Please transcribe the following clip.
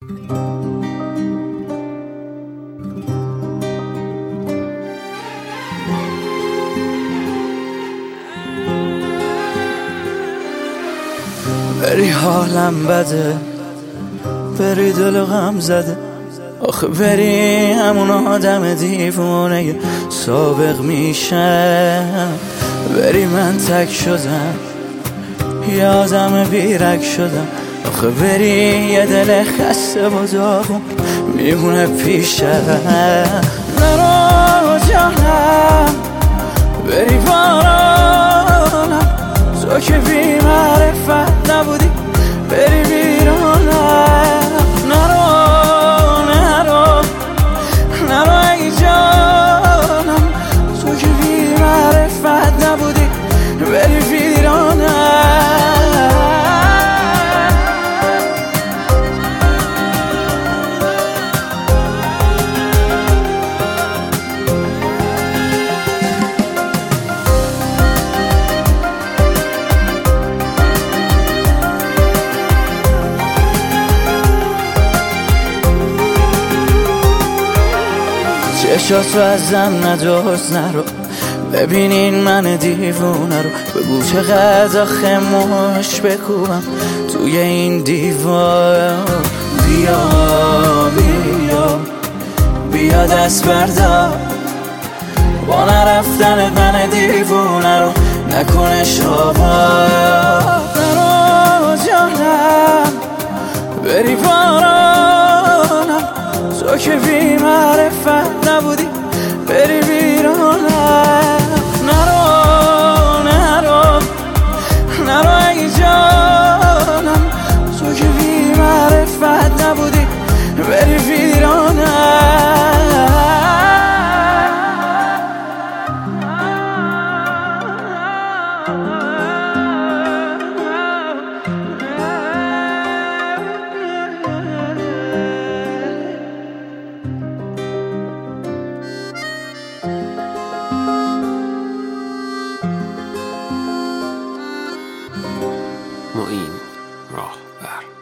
بری حالم بده، بری دل غم زده، آخه بری همون آدم دیوونه سابق میشم. بری من تک شدم، یه آدم بیرک شدم، آخه بری یه دل خسته و داغون میمونه پیشم. نرو جانم، بری بارانم، تو که بی معرفت نبودی بری بیرانم. نرو نرو نرو ای جانم، تو که بی معرفت نبودی بری بیرانم. چشاتو ازم ندوز، نرو ببینین من دیوونه رو، بگو چقدر آخه مش بکوبم توی این دیوار. بیا بیا بیا دست بردار، با نرفتن من دیوونه رو نکنش آبار. نرو جانم، بری بارانم، تو که بی معرفت نبودی بری بیرانم. نرو نرو نرو ای جانم، تو که بی معرفت نبودی بری بیرانم. معین راهبر.